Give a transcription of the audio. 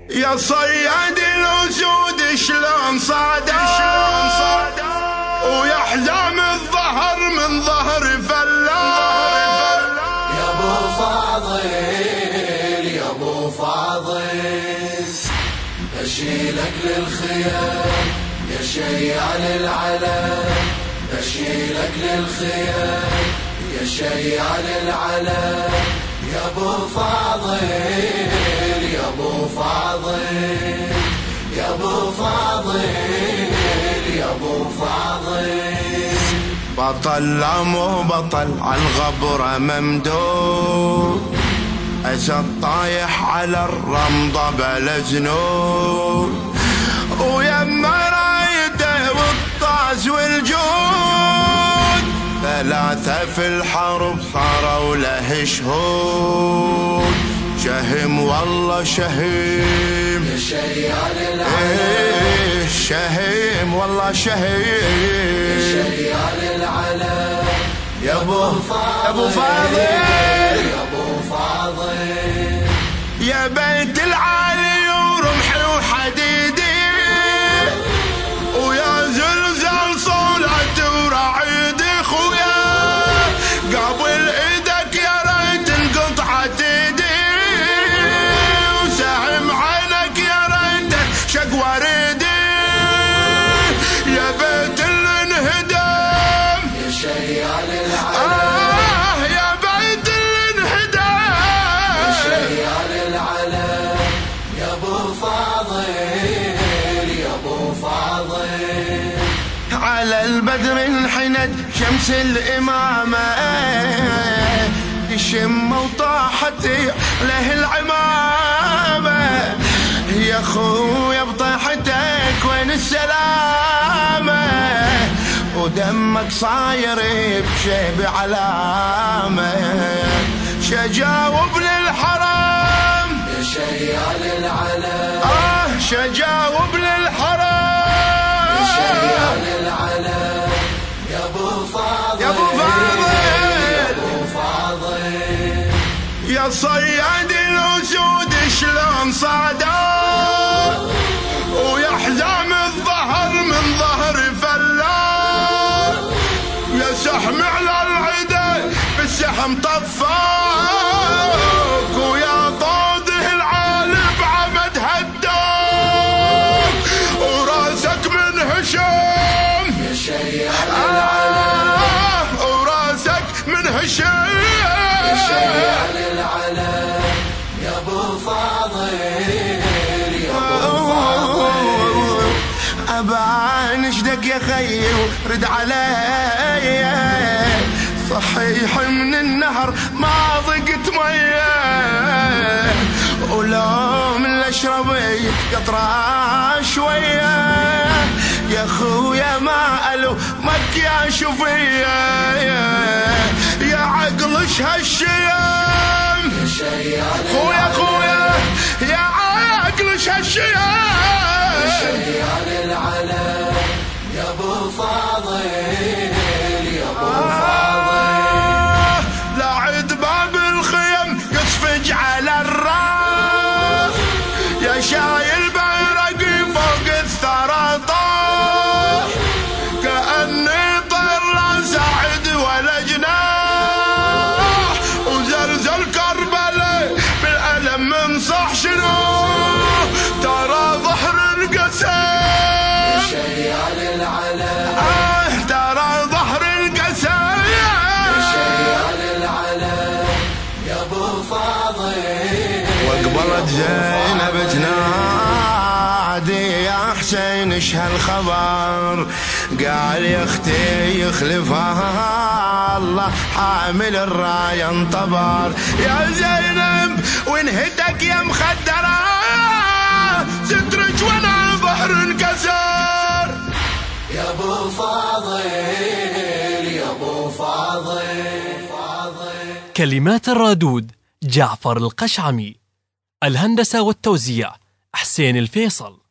يا صياد الأسود شلون صادوا ويا حزام الظهر من ظهر فلان. يا ابو فاضل يا ابو فاضل بشيلك للخيام يا شيع للعلم، بشيلك للخيام يا شيع للعلم. يا ابو فاضل يا ابو فاضل يا ابو فاضل يا ابو فاضل. بطل لا مو بطل عالغبرة ممدود، أسد طايح على الرمضة بلا زنود، ويما رايده والطاز والجود، ثلاثة في الحرب صاروا له شهود. شهم والله شهيم يا شيع للعلم، شهيم والله شهيم يا شيع للعلم. يا ابو فاضل يا ابو فاضل يا بيت العالي ورمحي وحديدي، ويا زلزال صولة ورعيدي خويا، قابل ايدك يا ريت انقطعت ايدي، وسهم عينك يا ريت شق وريدي. يا بيت الانهدام يا شيع للعلم، يا بيت الانهدام يا شيع للعلم. يا ابو فاضل يا ابو فاضل على البدر انحنت شمس الإمامة، يشم وطاحت له العمامة. يا خويا بطاحتك وين السلامة، ودمك صاير بشيب علامة. شجاوب للحرام يا شيع للعلم، شجاوب للحرام يا شيع للعلم. يا ابو فاضل يا ابو فاضل يا ابو فاضل يا صياد الأسود شلون صادوا ويا حزام الظهر من ظهر فلان. يا سحم على العدا بالسحم طفاك، ويا طوده العالي بعمد هداك، وراسك من هشام يا شيع للعلم، وراسك من هشام يا شيع للعلم. يا ابو فاضل يا ابو فاضل أبان اشدك يا خي ورد علي، صحيح من النهر ما ضقت ميه، ولو من الاشربي قطره شويه. يا خويا ما الو مكياش فيا، يا عقلش هالشيام يا شيع خويا يا عقلش هالشيام. يا شيع للعلم. يا ابو فاضل يا ابو فاضل لاعد باب الخيم يصفج على الراس، يا شايل بيرقي فوق الثرى طاح، كأني طير لا ساعد ولا جناح، وزلزل كربلاء بالألم من صح شنو، ترى ظهر انقسم يا شيع للعلم، ترى ظهر انقسم يا شيع للعلم. يا ابو فاضل واقبلت زينب تنادي يا حسين ايش هالخبر، قال يا اختي يخلفها الله حامل الرايه انطبر. يا زينب وانهتك يا مخدره، سترك وانا ظهر انكسر. يا ابو فاضل يا ابو فاضل كلمات الرادود جعفر القشعمي، الهندسة والتوزيع حسين الفيصل.